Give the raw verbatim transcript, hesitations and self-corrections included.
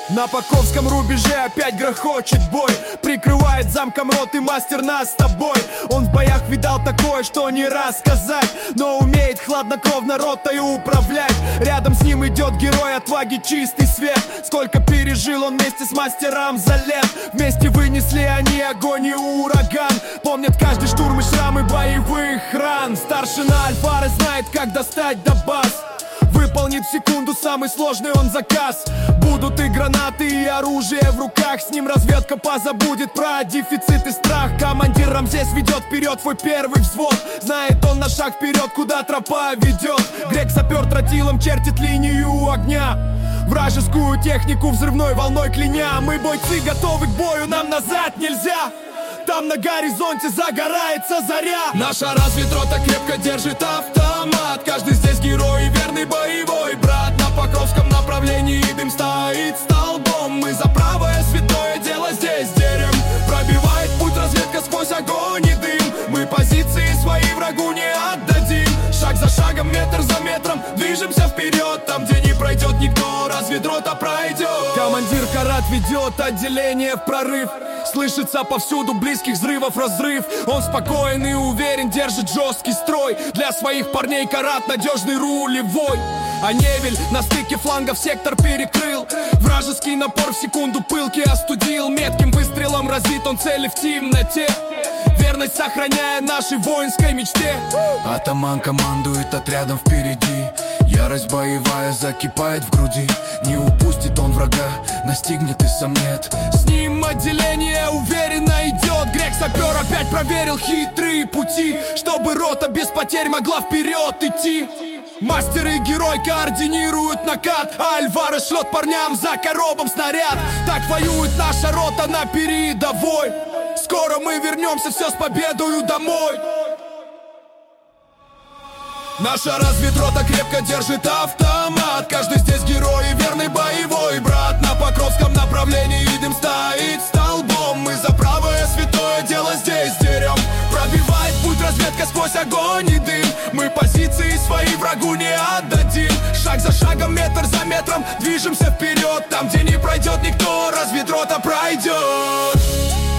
На Покровском рубеже опять грохочет бой. Прикрывает замком рот и мастер нас с тобой. Он в боях видал такое, что не рассказать, но умеет хладнокровно ротою управлять. Рядом с ним идет герой отваги, чистый свет. Сколько пережил он вместе с мастером за лет. Вместе вынесли они огонь и ураган. Помнят каждый штурм и шрамы боевых ран. Старшина Альварес знает, как достать до баз. Выполнит в секунду самый сложный он заказ. Будут и гранаты, и оружие в руках. С ним разведка позабудет про дефицит и страх. Командир Рамзес ведет вперед свой первый взвод. Знает он на шаг вперед, куда тропа ведет. Грек сапер тротилом чертит линию огня. Вражескую технику взрывной волной кляня. Мы бойцы готовы к бою, нам назад нельзя. Там на горизонте загорается заря. Наша разведрота крепко держит автомат. Каждый здесь герой и верный боевой брат. На Покровском направлении дым стоит столбом. Мы за правое святое дело здесь дерем. Пробивает путь разведка сквозь огонь и дым. Мы позиции свои врагу не отдадим. Шаг за шагом, метр за метром движемся вперед. Там, где не пройдет никто, разведрота пройдет. Командир Карат ведет отделение в прорыв. Слышится повсюду близких взрывов разрыв. Он спокоен и уверен, держит жесткий строй. Для своих парней Карат надежный рулевой. А Невель на стыке флангов сектор перекрыл. Вражеский напор в секунду пылки остудил. Метким выстрелом разит он цели в темноте, верность сохраняя нашей воинской мечте. Атаман командует отрядом впереди. Ярость боевая закипает в груди. Не упустит он врага, настигнет и сомнет. С ним отделение уверенно идет. Грек сапер опять проверил хитрые пути, чтобы рота без потерь могла вперед идти. Мастер и герой координируют накат, а Альварес шлет парням за коробом снаряд. Так воюет наша рота на передовой. Скоро мы вернемся все с победою домой. Наша разведрота крепко держит автомат. Каждый здесь герой и верный боевой брат. На Покровском направлении дым стоит столбом. Мы за правое святое дело здесь дерем. Пробивает путь разведка сквозь огонь и дым. Мы позиции свои врагу не отдадим. Шаг за шагом, метр за метром движемся вперед. Там, где не пройдет никто, разведрота пройдет.